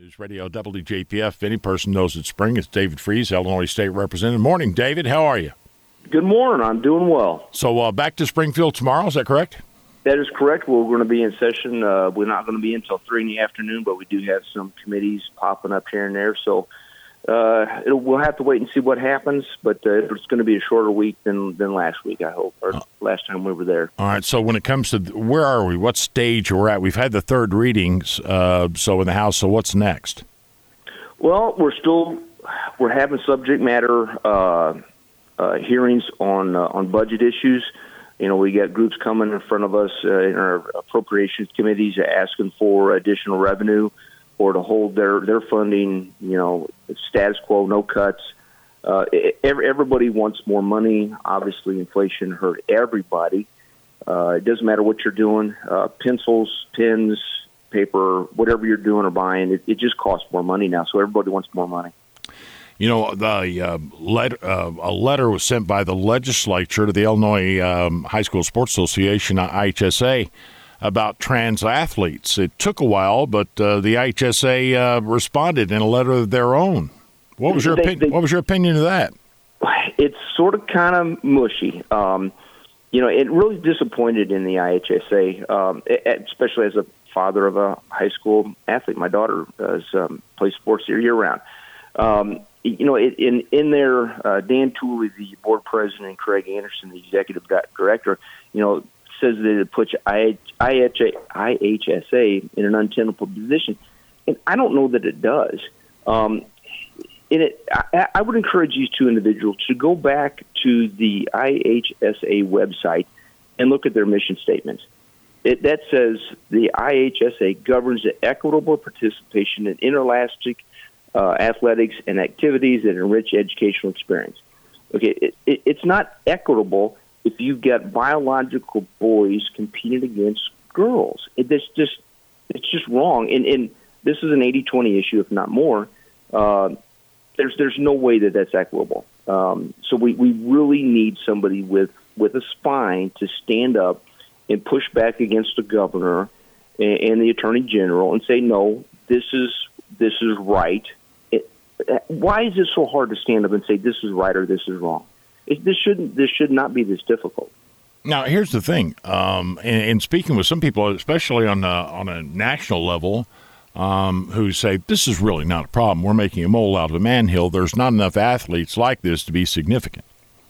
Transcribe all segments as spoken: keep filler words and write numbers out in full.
News Radio W J P F. If any person knows it's spring, it's David Freese, Illinois State Representative. Morning, David. How are you? Good morning. I'm doing well. So uh, back to Springfield tomorrow, is that correct? That is correct. We're going to be in session. Uh, we're not going to be until three in the afternoon, but we do have some committees popping up here and there. So uh, it'll, we'll have to wait and see what happens, but uh, it's going to be a shorter week than, than last week, I hope, or uh, last time we were there. All right, so when it comes to where are we, what stage we're at? We've had the third readings, uh, so in the House, so what's next? Well, we're still we're having subject matter uh, uh, hearings on uh, on budget issues. You know, we got groups coming in front of us uh, in our appropriations committees asking for additional revenue or to hold their, their funding, you know, status quo, no cuts. Uh, every, everybody wants more money. Obviously, inflation hurt everybody. Uh, it doesn't matter what you're doing, uh, pencils, pens, paper, whatever you're doing or buying, it, it just costs more money now, so everybody wants more money. You know, the uh, let, uh, a letter was sent by the legislature to the Illinois um, High School Sports Association, I H S A, about trans athletes. It took a while, but uh, the I H S A uh, responded in a letter of their own. What was your they, opinion? They, what was your opinion of that? It's sort of kind of mushy. Um, you know, it really disappointed in the I H S A, um, especially as a father of a high school athlete. My daughter does um, play sports year year round. Um, you know, in in there, uh, Dan Tooley, the board president, and Craig Anderson, the executive director, you know, says that it puts I H S A in an untenable position, and I don't know that it does. Um, in it, I, I would encourage these two individuals to go back to the I H S A website and look at their mission statements. It, that says the I H S A governs the equitable participation in interscholastic uh, athletics and activities that enrich educational experience. Okay, it, it, it's not equitable if you've got biological boys competing against girls. It, it's just it's just wrong, and, and this is an eighty twenty issue, if not more. Uh, there's there's no way that that's equitable. Um, so we, we really need somebody with, with a spine to stand up and push back against the governor and, and the attorney general and say, no, this is this is right. It, why is it so hard to stand up and say this is right or this is wrong? It, this shouldn't. This should not be this difficult. Now, here's the thing. Um, and, and speaking with some people, especially on a, on a national level, um, who say this is really not a problem. We're making a mole out of a molehill. There's not enough athletes like this to be significant.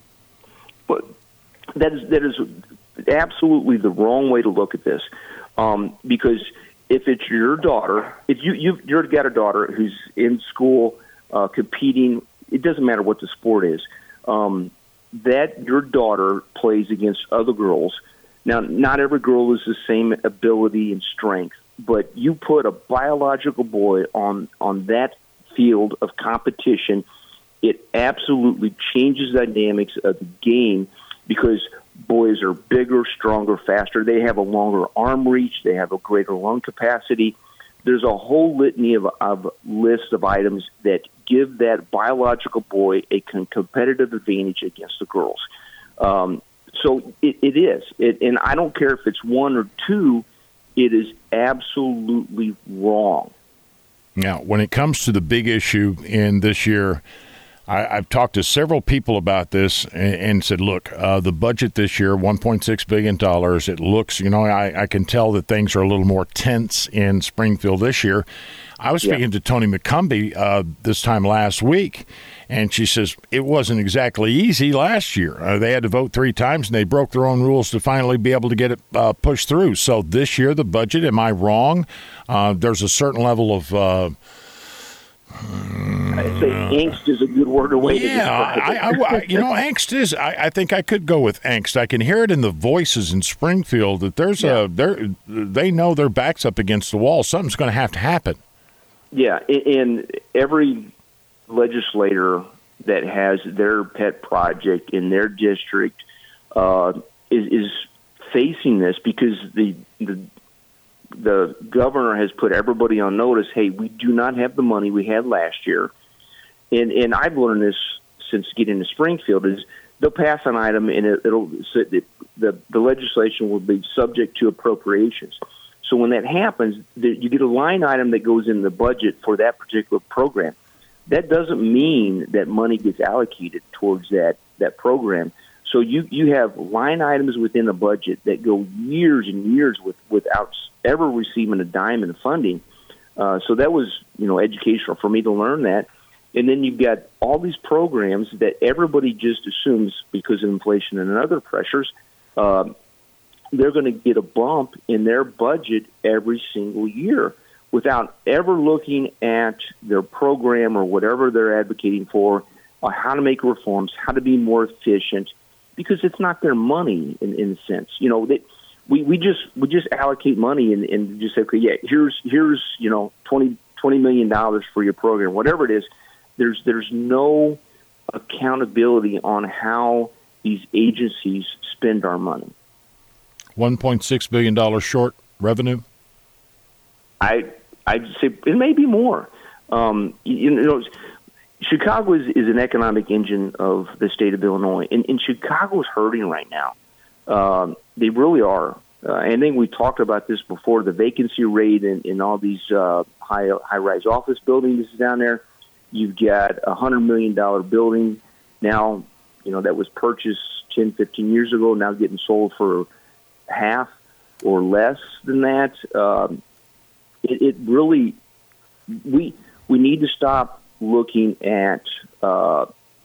But that is that is absolutely the wrong way to look at this, um, because if it's your daughter, if you you've, you've got a daughter who's in school uh, competing, it doesn't matter what the sport is. Um, that your daughter plays against other girls. Now, not every girl is the same ability and strength, but you put a biological boy on, on that field of competition, it absolutely changes the dynamics of the game because boys are bigger, stronger, faster. They have a longer arm reach. They have a greater lung capacity. There's a whole litany of, of list of items that give that biological boy a competitive advantage against the girls. Um, so it, it is. It, and I don't care if it's one or two, it is absolutely wrong. Now, when it comes to the big issue in this year, I, I've talked to several people about this and, and said, look, uh, the budget this year, one point six billion dollars, it looks, you know, I, I can tell that things are a little more tense in Springfield this year. I was speaking yeah. to Tony McCumbee uh, this time last week, and she says it wasn't exactly easy last year. Uh, they had to vote three times, and they broke their own rules to finally be able to get it uh, pushed through. So this year, the budget, am I wrong? Uh, there's a certain level of uh, I'd say angst is a good word away. Yeah, I, I, I, you know, angst is. I, I think I could go with angst. I can hear it in the voices in Springfield that there's yeah. a there. They know their back's up against the wall. Something's going to have to happen. Yeah, and every legislator that has their pet project in their district uh, is, is facing this because the the the governor has put everybody on notice. Hey, we do not have the money we had last year, and and I've learned this since getting to Springfield is they'll pass an item and it, it'll the the legislation will be subject to appropriations. So when that happens, you get a line item that goes in the budget for that particular program. That doesn't mean that money gets allocated towards that, that program. So you, you have line items within a budget that go years and years with, without ever receiving a dime in funding. Uh, so that was, you know, educational for me to learn that. And then you've got all these programs that everybody just assumes because of inflation and other pressures, uh, they're going to get a bump in their budget every single year without ever looking at their program or whatever they're advocating for, or how to make reforms, how to be more efficient, because it's not their money in, in a sense. You know, they, we, we just we just allocate money and, and just say, okay, yeah, here's here's you know twenty million dollars for your program, whatever it is. There's there's no accountability on how these agencies spend our money. one point six billion dollars short revenue? I I'd say it may be more. Um, you know, Chicago is, is an economic engine of the state of Illinois, and, and Chicago is hurting right now. Um, they really are. Uh, and I think we talked about this before, the vacancy rate in, in all these uh, high, high-rise office buildings down there. You've got a one hundred million dollars building now, you know, that was purchased ten, fifteen years ago, now getting sold for half or less than that. Um, it, it really, we we need to stop looking at uh,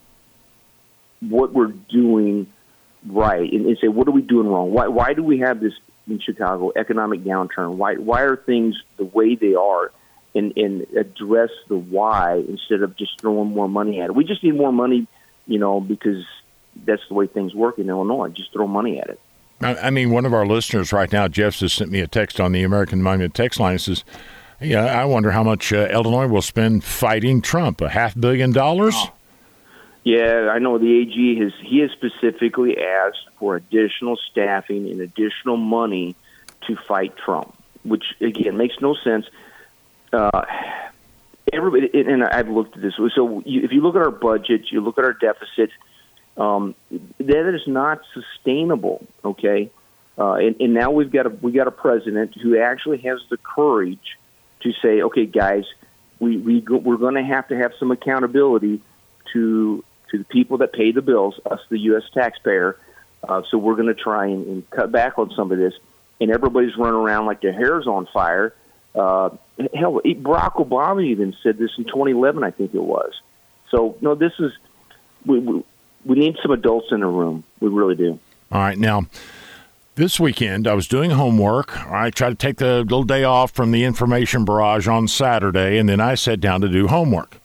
what we're doing right and, and say, what are we doing wrong? Why why do we have this in Chicago economic downturn? Why why are things the way they are? And, and address the why instead of just throwing more money at it. We just need more money, you know, because that's the way things work in Illinois. Just throw money at it. I mean, one of our listeners right now, Jeff, just sent me a text on the American Monument text line. It says, yeah, I wonder how much uh, Illinois will spend fighting Trump. A half billion dollars? Oh. Yeah, I know the A G has, he has specifically asked for additional staffing and additional money to fight Trump, which, again, makes no sense. Uh, everybody, and I've looked at this. So you, if you look at our budget, you look at our deficit, um, that is not sustainable. Okay, uh, and, and now we've got a we got a president who actually has the courage to say, okay, guys, we we go, we're going to have to have some accountability to to the people that pay the bills, us, the U S taxpayer. Uh, so we're going to try and, and cut back on some of this. And everybody's running around like their hair's on fire. Uh, hell, Barack Obama even said this in twenty eleven, I think it was. So, no, this is, we, we, we need some adults in the room. We really do. All right. Now, this weekend, I was doing homework. I tried to take the little day off from the information barrage on Saturday, and then I sat down to do homework.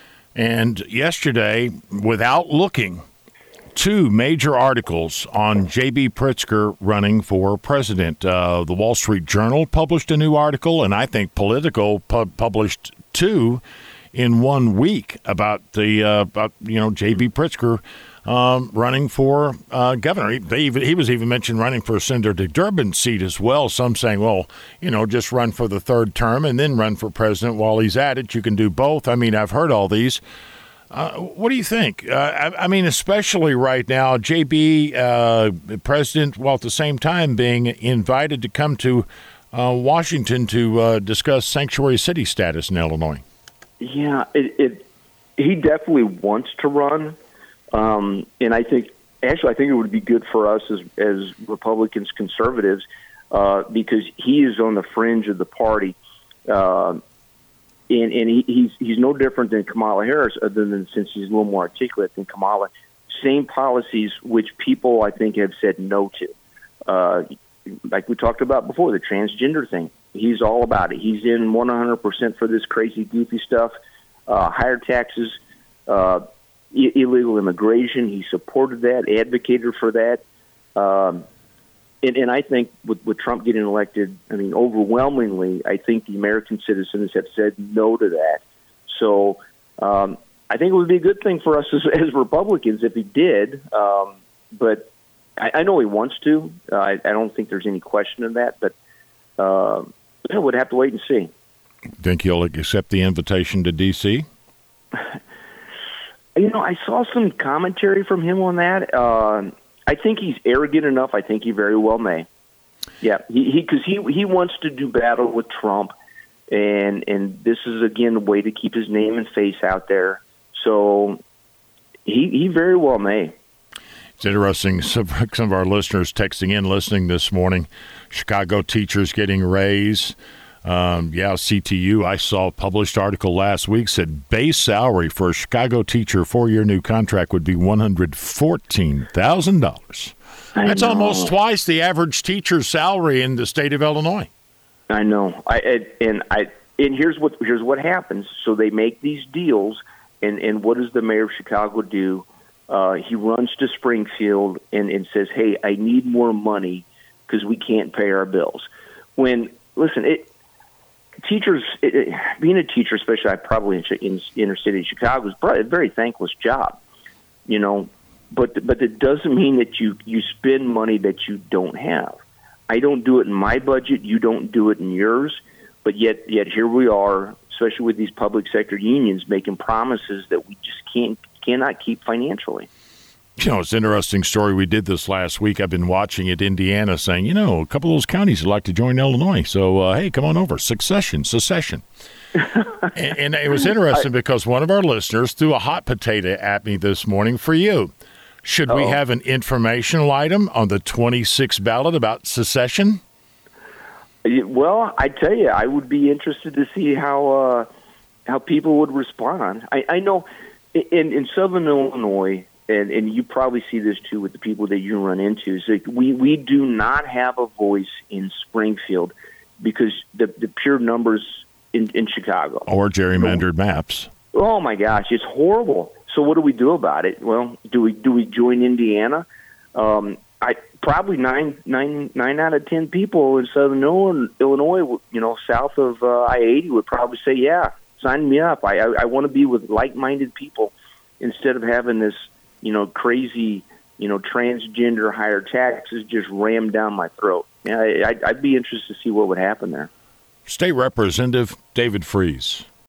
And yesterday, without looking, two major articles on J B. Pritzker running for president. Uh, the Wall Street Journal published a new article, and I think Politico pu- published two in one week about the uh, about you know J B. Pritzker um, running for uh, governor. He, they even, he was even mentioned running for Senator Dick Durbin's seat as well. Some saying, well, you know, just run for the third term and then run for president while he's at it. You can do both. I mean, I've heard all these. Uh, what do you think? Uh, I, I mean, especially right now, J B, uh, president, while at the same time being invited to come to uh, Washington to uh, discuss sanctuary city status in Illinois. Yeah, it, it he definitely wants to run, um, and I think actually I think it would be good for us as as Republicans, conservatives, uh, because he is on the fringe of the party. Uh, And, and he, he's he's no different than Kamala Harris, other than since he's a little more articulate than Kamala. Same policies which people, I think, have said no to. Uh, like we talked about before, the transgender thing. He's all about it. He's in one hundred percent for this crazy, goofy stuff. Uh, higher taxes, uh, I- illegal immigration. He supported that, advocated for that. Um, And, and I think with, with Trump getting elected, I mean, overwhelmingly, I think the American citizens have said no to that. So um, I think it would be a good thing for us as, as Republicans if he did. Um, but I, I know he wants to. Uh, I, I don't think there's any question of that. But uh, you know, we'd have to wait and see. Think he'll accept the invitation to D C? You know, I saw some commentary from him on that. Uh, I think he's arrogant enough. I think he very well may. Yeah, he because he, he he wants to do battle with Trump, and and this is again a way to keep his name and face out there. So he he very well may. It's interesting. Some, some of our listeners texting in, listening this morning. Chicago teachers getting raised. Um, yeah, C T U. I saw a published article last week said base salary for a Chicago teacher four-year new contract would be one hundred fourteen thousand dollars. That's know. almost twice the average teacher's salary in the state of Illinois. I know. I and I and here's what here's what happens. So they make these deals, and, and what does the mayor of Chicago do? Uh, he runs to Springfield and, and says, "Hey, I need more money because we can't pay our bills." When listen, it teachers it, it, being a teacher, especially I probably in, in inner city Chicago, is probably a very thankless job. You know. But but it doesn't mean that you, you spend money that you don't have. I don't do it in my budget. You don't do it in yours. But yet yet here we are, especially with these public sector unions, making promises that we just can't cannot keep financially. You know, it's an interesting story. We did this last week. I've been watching it, Indiana, saying, you know, a couple of those counties would like to join Illinois. So, uh, hey, come on over. Succession, secession. and, and it was interesting I, because one of our listeners threw a hot potato at me this morning for you. Should we have an informational item on the twenty-sixth ballot about secession? Well, I tell you, I would be interested to see how uh, how people would respond. I, I know in, in Southern Illinois, and, and you probably see this too with the people that you run into, is that we, we do not have a voice in Springfield because the, the pure numbers in, in Chicago. Or gerrymandered maps. Oh, my gosh, it's horrible. So what do we do about it? Well, do we do we join Indiana? Um, I probably nine nine nine out of ten people in Southern Illinois, you know, south of uh, I eighty, would probably say, "Yeah, sign me up. I I, I want to be with like-minded people instead of having this, you know, crazy, you know, transgender higher taxes just rammed down my throat." Yeah, I, I'd be interested to see what would happen there. State Representative David Freese.